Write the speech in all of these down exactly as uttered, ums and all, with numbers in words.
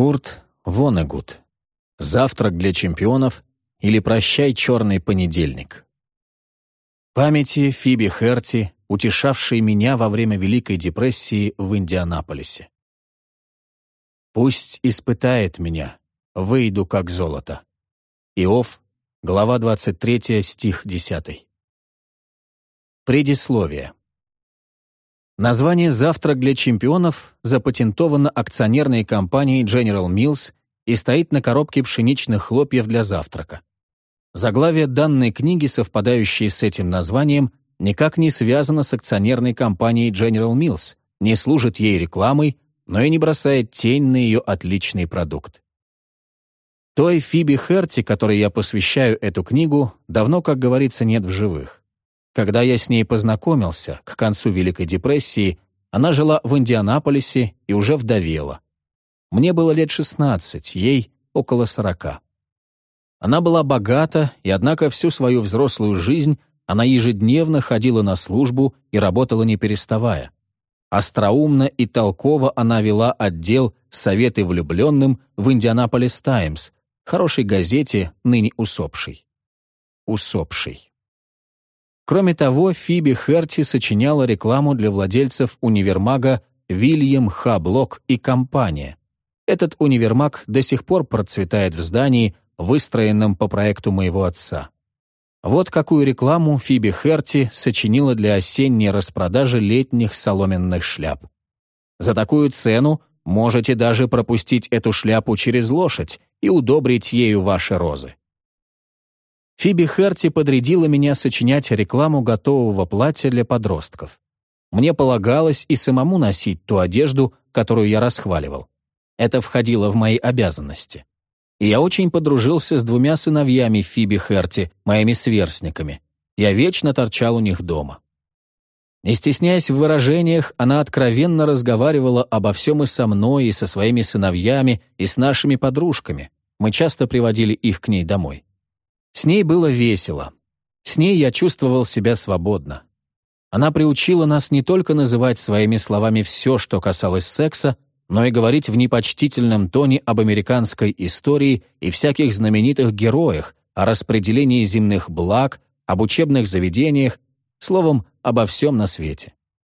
Курт Воннегут. «Завтрак для чемпионов» или «Прощай, черный понедельник». Памяти Фиби Херти, утешавшей меня во время Великой депрессии в Индианаполисе. «Пусть испытает меня, выйду как золото». Иов, глава двадцать третья, стих десятый. Предисловие. Название «Завтрак для чемпионов» запатентовано акционерной компанией General Mills и стоит на коробке пшеничных хлопьев для завтрака. Заглавие данной книги, совпадающее с этим названием, никак не связано с акционерной компанией General Mills, не служит ей рекламой, но и не бросает тень на ее отличный продукт. Той Фиби Херти, которой я посвящаю эту книгу, давно, как говорится, нет в живых. Когда я с ней познакомился, к концу Великой депрессии, она жила в Индианаполисе и уже вдовела. Мне было лет шестнадцать, ей около сорока. Она была богата, и однако всю свою взрослую жизнь она ежедневно ходила на службу и работала не переставая. Остроумно и толково она вела отдел «Советы влюбленным» в «Индианаполис Таймс», хорошей газете, ныне усопшей. Усопшей. Кроме того, Фиби Херти сочиняла рекламу для владельцев универмага «Вильям Х. Блок и компания». Этот универмаг до сих пор процветает в здании, выстроенном по проекту моего отца. Вот какую рекламу Фиби Херти сочинила для осенней распродажи летних соломенных шляп. За такую цену можете даже пропустить эту шляпу через лошадь и удобрить ею ваши розы. Фиби Херти подрядила меня сочинять рекламу готового платья для подростков. Мне полагалось и самому носить ту одежду, которую я расхваливал. Это входило в мои обязанности. И я очень подружился с двумя сыновьями Фиби Херти, моими сверстниками. Я вечно торчал у них дома. Не стесняясь в выражениях, она откровенно разговаривала обо всем и со мной, и со своими сыновьями, и с нашими подружками. Мы часто приводили их к ней домой. С ней было весело. С ней я чувствовал себя свободно. Она приучила нас не только называть своими словами все, что касалось секса, но и говорить в непочтительном тоне об американской истории и всяких знаменитых героях, о распределении земных благ, об учебных заведениях, словом, обо всем на свете.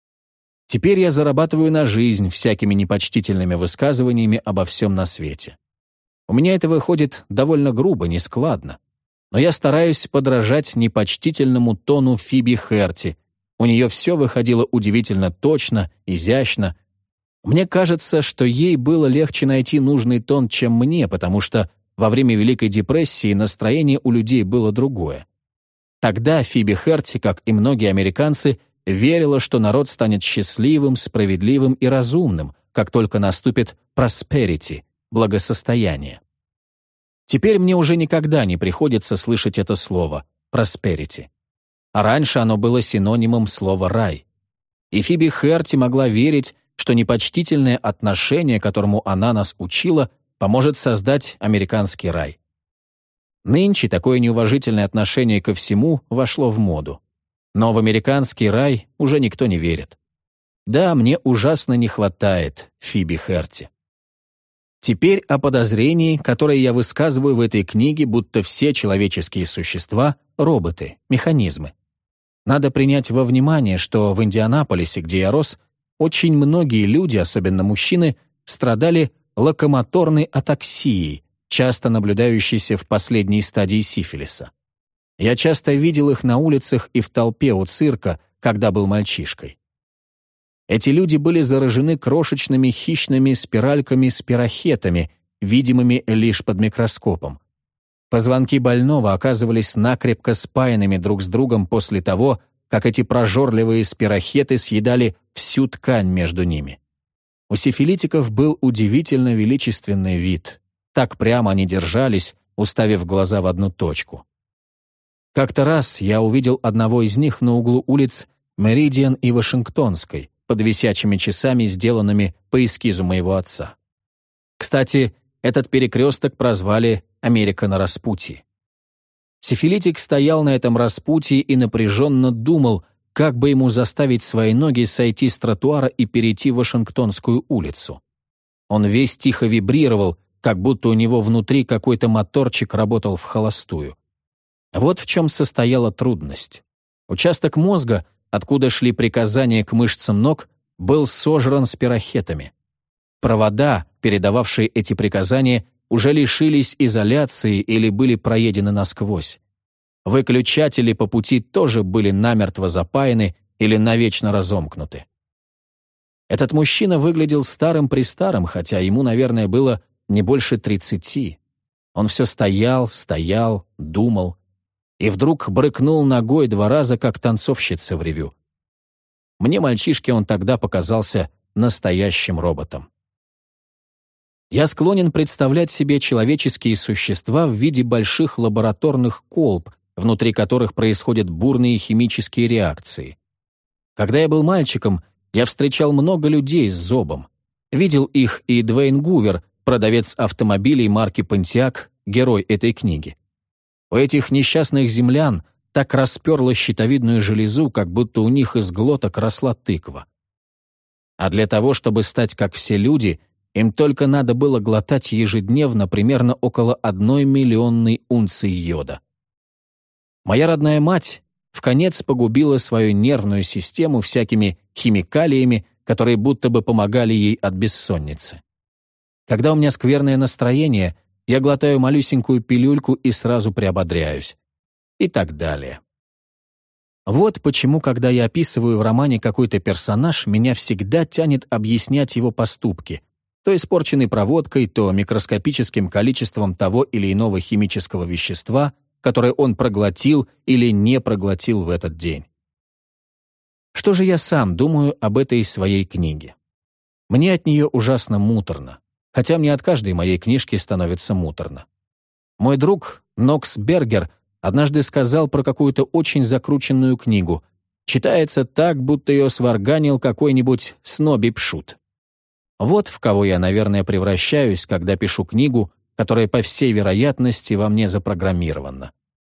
Теперь я зарабатываю на жизнь всякими непочтительными высказываниями обо всем на свете. У меня это выходит довольно грубо, нескладно. Но я стараюсь подражать непочтительному тону Фиби Херти. У нее все выходило удивительно точно, изящно. Мне кажется, что ей было легче найти нужный тон, чем мне, потому что во время Великой депрессии настроение у людей было другое. Тогда Фиби Херти, как и многие американцы, верила, что народ станет счастливым, справедливым и разумным, как только наступит prosperity, благосостояние. Теперь мне уже никогда не приходится слышать это слово prosperity. А раньше оно было синонимом слова «рай». И Фиби Херти могла верить, что непочтительное отношение, которому она нас учила, поможет создать американский рай. Нынче такое неуважительное отношение ко всему вошло в моду. Но в американский рай уже никто не верит. Да, мне ужасно не хватает Фиби Херти. Теперь о подозрении, которое я высказываю в этой книге, будто все человеческие существа — роботы, механизмы. Надо принять во внимание, что в Индианаполисе, где я рос, очень многие люди, особенно мужчины, страдали локомоторной атаксией, часто наблюдающейся в последней стадии сифилиса. Я часто видел их на улицах и в толпе у цирка, когда был мальчишкой. Эти люди были заражены крошечными хищными спиральками-спирохетами, видимыми лишь под микроскопом. Позвонки больного оказывались накрепко спаянными друг с другом после того, как эти прожорливые спирохеты съедали всю ткань между ними. У сифилитиков был удивительно величественный вид. Так прямо они держались, уставив глаза в одну точку. Как-то раз я увидел одного из них на углу улиц Меридиан и Вашингтонской, под висячими часами, сделанными по эскизу моего отца. Кстати, этот перекресток прозвали «Америка на распутье». Сифилитик стоял на этом распутье и напряженно думал, как бы ему заставить свои ноги сойти с тротуара и перейти в Вашингтонскую улицу. Он весь тихо вибрировал, как будто у него внутри какой-то моторчик работал в холостую. Вот в чем состояла трудность. Участок мозга, откуда шли приказания к мышцам ног, был сожран спирохетами. Провода, передававшие эти приказания, уже лишились изоляции или были проедены насквозь. Выключатели по пути тоже были намертво запаяны или навечно разомкнуты. Этот мужчина выглядел старым-престарым, хотя ему, наверное, было не больше тридцати. Он все стоял, стоял, думал. И вдруг брыкнул ногой два раза, как танцовщица в ревю. Мне, мальчишке, он тогда показался настоящим роботом. Я склонен представлять себе человеческие существа в виде больших лабораторных колб, внутри которых происходят бурные химические реакции. Когда я был мальчиком, я встречал много людей с зобом. Видел их и Двейн Гувер, продавец автомобилей марки Pontiac, герой этой книги. У этих несчастных землян так расперло щитовидную железу, как будто у них из глоток росла тыква. А для того, чтобы стать как все люди, им только надо было глотать ежедневно примерно около одной миллионной унции йода. Моя родная мать вконец погубила свою нервную систему всякими химикалиями, которые будто бы помогали ей от бессонницы. Когда у меня скверное настроение, я глотаю малюсенькую пилюльку и сразу приободряюсь. И так далее. Вот почему, когда я описываю в романе какой-то персонаж, меня всегда тянет объяснять его поступки, то испорченной проводкой, то микроскопическим количеством того или иного химического вещества, которое он проглотил или не проглотил в этот день. Что же я сам думаю об этой своей книге? Мне от нее ужасно муторно, хотя мне от каждой моей книжки становится муторно. Мой друг Нокс Бергер однажды сказал про какую-то очень закрученную книгу. Читается так, будто ее сварганил какой-нибудь снобби-пшут. Вот в кого я, наверное, превращаюсь, когда пишу книгу, которая, по всей вероятности, во мне запрограммирована.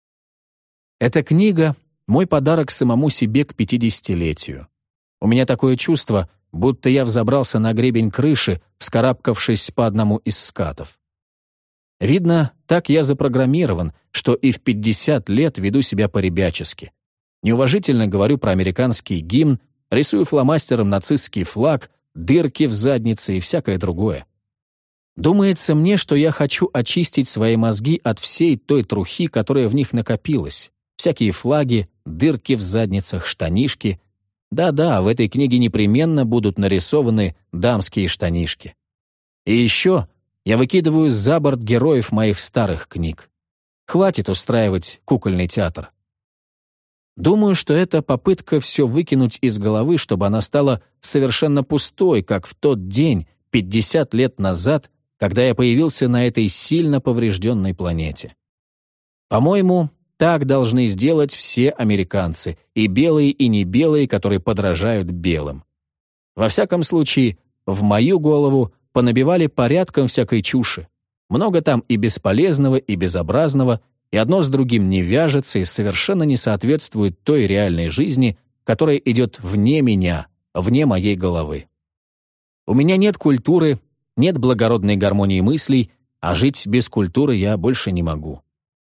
Эта книга — мой подарок самому себе к пятидесятилетию. У меня такое чувство, будто я взобрался на гребень крыши, вскарабкавшись по одному из скатов. Видно, так я запрограммирован, что и в пятьдесят лет веду себя по-ребячески. Неуважительно говорю про американский гимн, рисую фломастером нацистский флаг, дырки в заднице и всякое другое. Думается мне, что я хочу очистить свои мозги от всей той трухи, которая в них накопилась. Всякие флаги, дырки в задницах, штанишки. Да-да, в этой книге непременно будут нарисованы дамские штанишки. И еще я выкидываю за борт героев моих старых книг. Хватит устраивать кукольный театр. Думаю, что это попытка все выкинуть из головы, чтобы она стала совершенно пустой, как в тот день, пятьдесят лет назад, когда я появился на этой сильно поврежденной планете. По-моему, так должны сделать все американцы, и белые, и не белые, которые подражают белым. Во всяком случае, в мою голову понабивали порядком всякой чуши. Много там и бесполезного, и безобразного, и одно с другим не вяжется и совершенно не соответствует той реальной жизни, которая идет вне меня, вне моей головы. У меня нет культуры, нет благородной гармонии мыслей, а жить без культуры я больше не могу.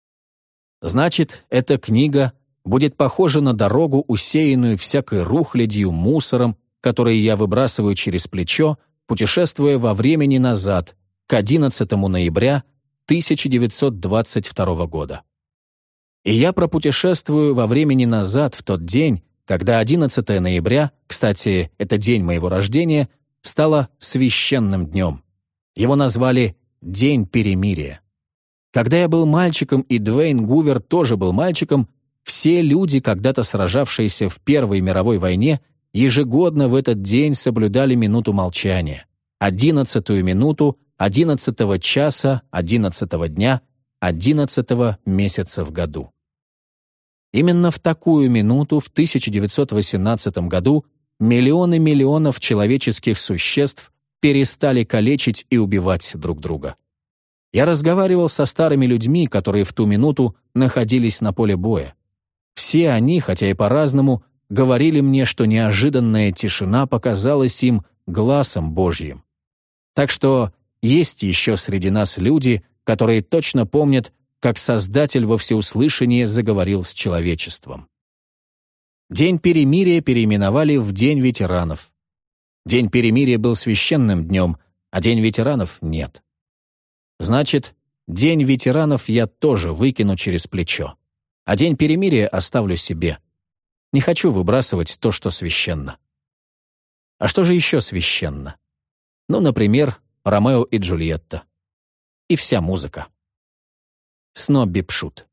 Значит, эта книга будет похожа на дорогу, усеянную всякой рухлядью, мусором, который я выбрасываю через плечо, путешествуя во времени назад, к одиннадцатому ноября тысяча девятьсот двадцать второго года. И я пропутешествую во времени назад в тот день, когда одиннадцатого ноября, кстати, это день моего рождения, стало священным днем. Его назвали «День перемирия». Когда я был мальчиком, и Двейн Гувер тоже был мальчиком, все люди, когда-то сражавшиеся в Первой мировой войне, ежегодно в этот день соблюдали минуту молчания. Одиннадцатую минуту, одиннадцатого часа, одиннадцатого дня, одиннадцатого месяца в году. Именно в такую минуту в тысяча девятьсот восемнадцатом году миллионы миллионов человеческих существ перестали калечить и убивать друг друга. Я разговаривал со старыми людьми, которые в ту минуту находились на поле боя. Все они, хотя и по-разному, говорили мне, что неожиданная тишина показалась им гласом Божьим. Так что есть еще среди нас люди, которые точно помнят, как Создатель во всеуслышание заговорил с человечеством. День перемирия переименовали в День ветеранов. День перемирия был священным днем, а День ветеранов нет. Значит, День ветеранов я тоже выкину через плечо, а День перемирия оставлю себе. Не хочу выбрасывать то, что священно. А что же еще священно? Ну, например, Ромео и Джульетта. И вся музыка. Снобби Пшут.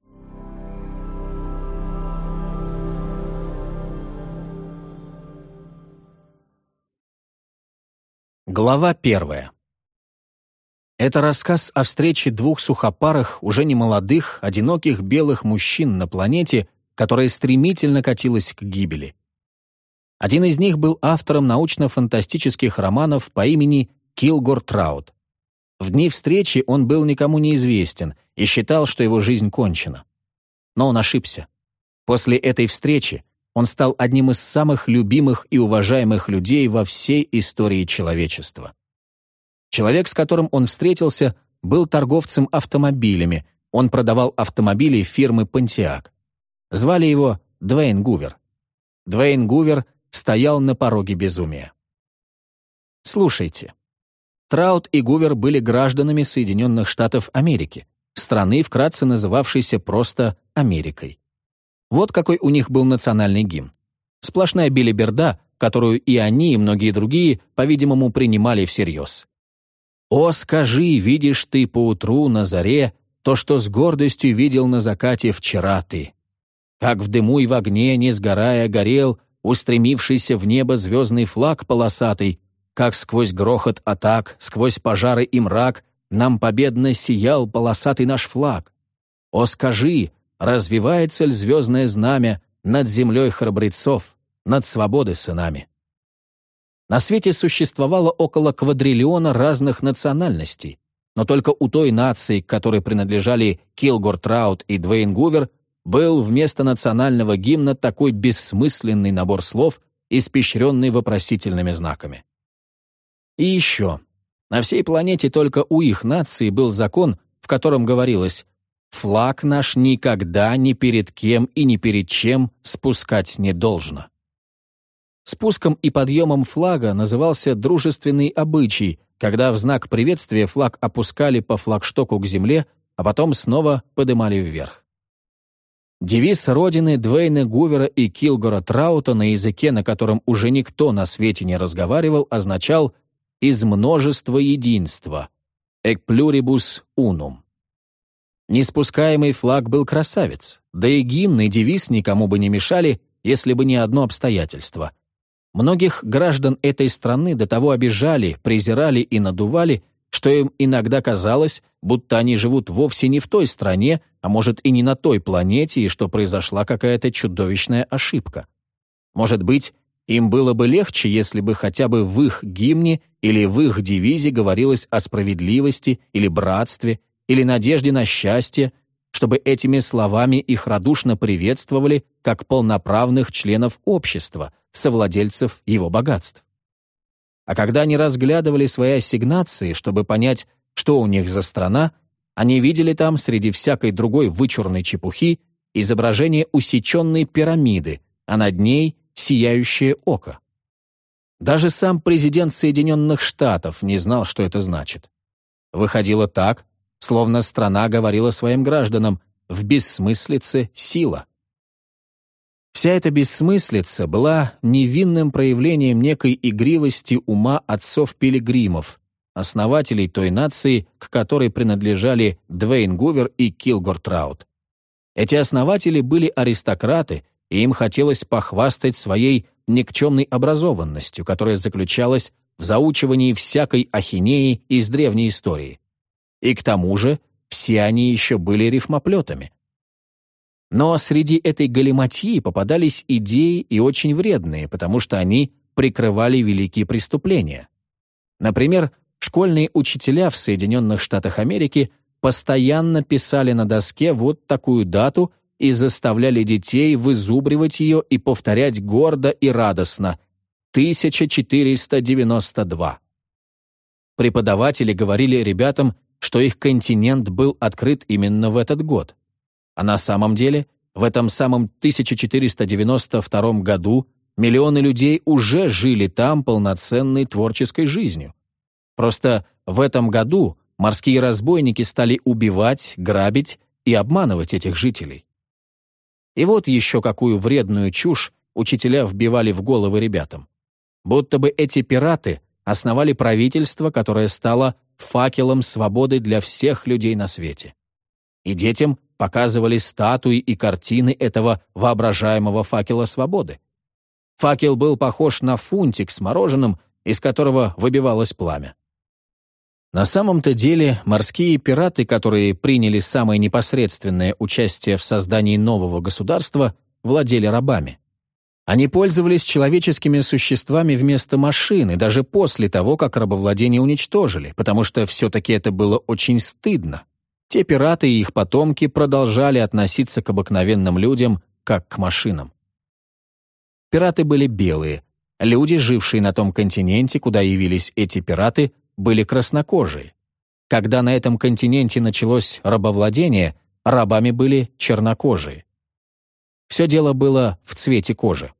Глава первая. Это рассказ о встрече двух сухопарых, уже не молодых, одиноких белых мужчин на планете, которая стремительно катилась к гибели. Один из них был автором научно-фантастических романов по имени Килгор Траут. В дни встречи он был никому неизвестен и считал, что его жизнь кончена. Но он ошибся. После этой встречи он стал одним из самых любимых и уважаемых людей во всей истории человечества. Человек, с которым он встретился, был торговцем автомобилями, он продавал автомобили фирмы «Понтиак». Звали его Дуэйн Гувер. Дуэйн Гувер стоял на пороге безумия. Слушайте. Траут и Гувер были гражданами Соединенных Штатов Америки, страны, вкратце называвшейся просто Америкой. Вот какой у них был национальный гимн. Сплошная белиберда, которую и они, и многие другие, по-видимому, принимали всерьез. «О, скажи, видишь ты поутру на заре то, что с гордостью видел на закате вчера ты. Как в дыму и в огне, не сгорая, горел устремившийся в небо звездный флаг полосатый, как сквозь грохот атак, сквозь пожары и мрак нам победно сиял полосатый наш флаг. О, скажи, развивается ль звездное знамя над землей храбрецов, над свободы сынами?» На свете существовало около квадриллиона разных национальностей, но только у той нации, к которой принадлежали Килгор Траут и Дуэйн Гувер, был вместо национального гимна такой бессмысленный набор слов, испещренный вопросительными знаками. И еще. На всей планете только у их нации был закон, в котором говорилось: «Флаг наш никогда ни перед кем и ни перед чем спускать не должно». Спуском и подъемом флага назывался дружественный обычай, когда в знак приветствия флаг опускали по флагштоку к земле, а потом снова подымали вверх. Девиз родины Дуэйна Гувера и Килгора Траута на языке, на котором уже никто на свете не разговаривал, означал «из множества единства» «ec pluribus unum». Неспускаемый флаг был красавец, да и гимн и девиз никому бы не мешали, если бы не одно обстоятельство. Многих граждан этой страны до того обижали, презирали и надували, что им иногда казалось, будто они живут вовсе не в той стране, а может и не на той планете, и что произошла какая-то чудовищная ошибка. Может быть, им было бы легче, если бы хотя бы в их гимне или в их девизе говорилось о справедливости или братстве, или надежде на счастье, чтобы этими словами их радушно приветствовали как полноправных членов общества, совладельцев его богатств. А когда они разглядывали свои ассигнации, чтобы понять, что у них за страна, они видели там среди всякой другой вычурной чепухи изображение усеченной пирамиды, а над ней сияющее око. Даже сам президент Соединенных Штатов не знал, что это значит. Выходило так, словно страна говорила своим гражданам: «В бессмыслице сила». Вся эта бессмыслица была невинным проявлением некой игривости ума отцов-пилигримов, основателей той нации, к которой принадлежали Дуэйн Гувер и Килгор Траут. Эти основатели были аристократы, и им хотелось похвастать своей никчемной образованностью, которая заключалась в заучивании всякой ахинеи из древней истории. И к тому же все они еще были рифмоплетами. Но среди этой галиматьи попадались идеи и очень вредные, потому что они прикрывали великие преступления. Например, школьные учителя в Соединенных Штатах Америки постоянно писали на доске вот такую дату и заставляли детей вызубривать ее и повторять гордо и радостно: тысяча четыреста девяносто два. Преподаватели говорили ребятам, что их континент был открыт именно в этот год. А на самом деле, в этом самом тысяча четыреста девяносто втором году миллионы людей уже жили там полноценной творческой жизнью. Просто в этом году морские разбойники стали убивать, грабить и обманывать этих жителей. И вот еще какую вредную чушь учителя вбивали в головы ребятам. Будто бы эти пираты основали правительство, которое стало факелом свободы для всех людей на свете. И детям показывали статуи и картины этого воображаемого факела свободы. Факел был похож на фунтик с мороженым, из которого выбивалось пламя. На самом-то деле морские пираты, которые приняли самое непосредственное участие в создании нового государства, владели рабами. Они пользовались человеческими существами вместо машин, и даже после того, как рабовладение уничтожили, потому что все-таки это было очень стыдно. Те пираты и их потомки продолжали относиться к обыкновенным людям, как к машинам. Пираты были белые. Люди, жившие на том континенте, куда явились эти пираты, были краснокожие. Когда на этом континенте началось рабовладение, рабами были чернокожие. Все дело было в цвете кожи.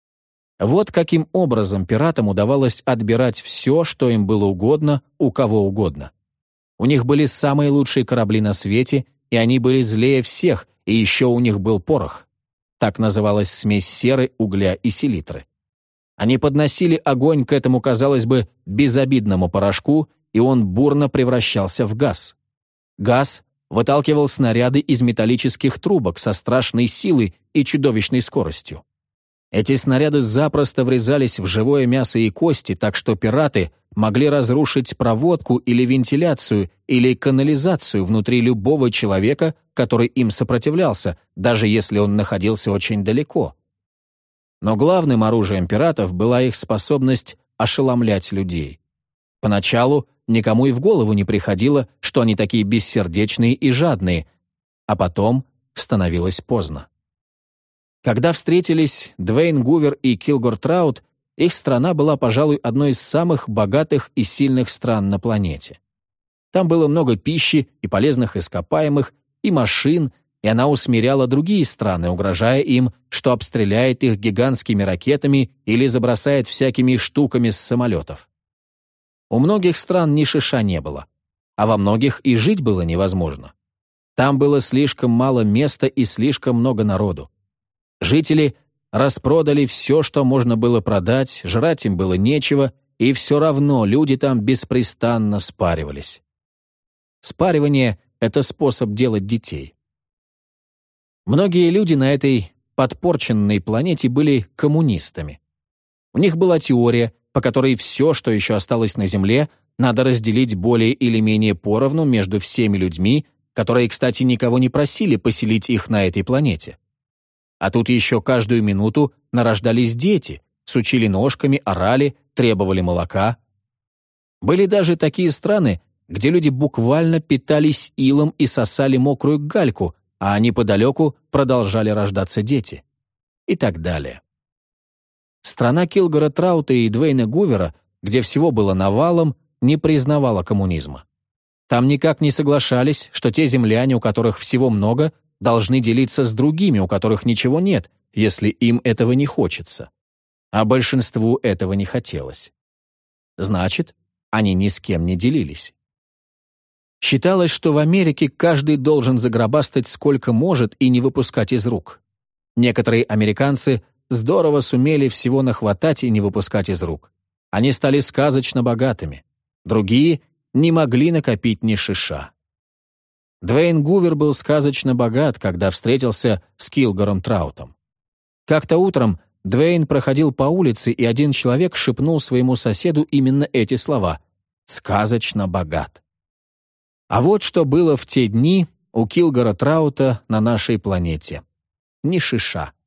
Вот каким образом пиратам удавалось отбирать все, что им было угодно, у кого угодно. У них были самые лучшие корабли на свете, и они были злее всех, и еще у них был порох. Так называлась смесь серы, угля и селитры. Они подносили огонь к этому, казалось бы, безобидному порошку, и он бурно превращался в газ. Газ выталкивал снаряды из металлических трубок со страшной силой и чудовищной скоростью. Эти снаряды запросто врезались в живое мясо и кости, так что пираты могли разрушить проводку или вентиляцию или канализацию внутри любого человека, который им сопротивлялся, даже если он находился очень далеко. Но главным оружием пиратов была их способность ошеломлять людей. Поначалу никому и в голову не приходило, что они такие бессердечные и жадные, а потом становилось поздно. Когда встретились Дуэйн Гувер и Килгор Траут, их страна была, пожалуй, одной из самых богатых и сильных стран на планете. Там было много пищи и полезных ископаемых, и машин, и она усмиряла другие страны, угрожая им, что обстреляет их гигантскими ракетами или забросает всякими штуками с самолетов. У многих стран ни шиша не было, а во многих и жить было невозможно. Там было слишком мало места и слишком много народу. Жители распродали все, что можно было продать, жрать им было нечего, и все равно люди там беспрестанно спаривались. Спаривание — это способ делать детей. Многие люди на этой подпорченной планете были коммунистами. У них была теория, по которой все, что еще осталось на Земле, надо разделить более или менее поровну между всеми людьми, которые, кстати, никого не просили поселить их на этой планете. А тут еще каждую минуту нарождались дети, сучили ножками, орали, требовали молока. Были даже такие страны, где люди буквально питались илом и сосали мокрую гальку, а неподалеку продолжали рождаться дети. И так далее. Страна Килгора Траута и Дуэйна Гувера, где всего было навалом, не признавала коммунизма. Там никак не соглашались, что те земляне, у которых всего много, должны делиться с другими, у которых ничего нет, если им этого не хочется. А большинству этого не хотелось. Значит, они ни с кем не делились. Считалось, что в Америке каждый должен загробастать сколько может и не выпускать из рук. Некоторые американцы здорово сумели всего нахватать и не выпускать из рук. Они стали сказочно богатыми. Другие не могли накопить ни шиша. Дуэйн Гувер был сказочно богат, когда встретился с Килгором Траутом. Как-то утром Дуэйн проходил по улице, и один человек шепнул своему соседу именно эти слова «сказочно богат». А вот что было в те дни у Килгора Траута на нашей планете. Ни шиша.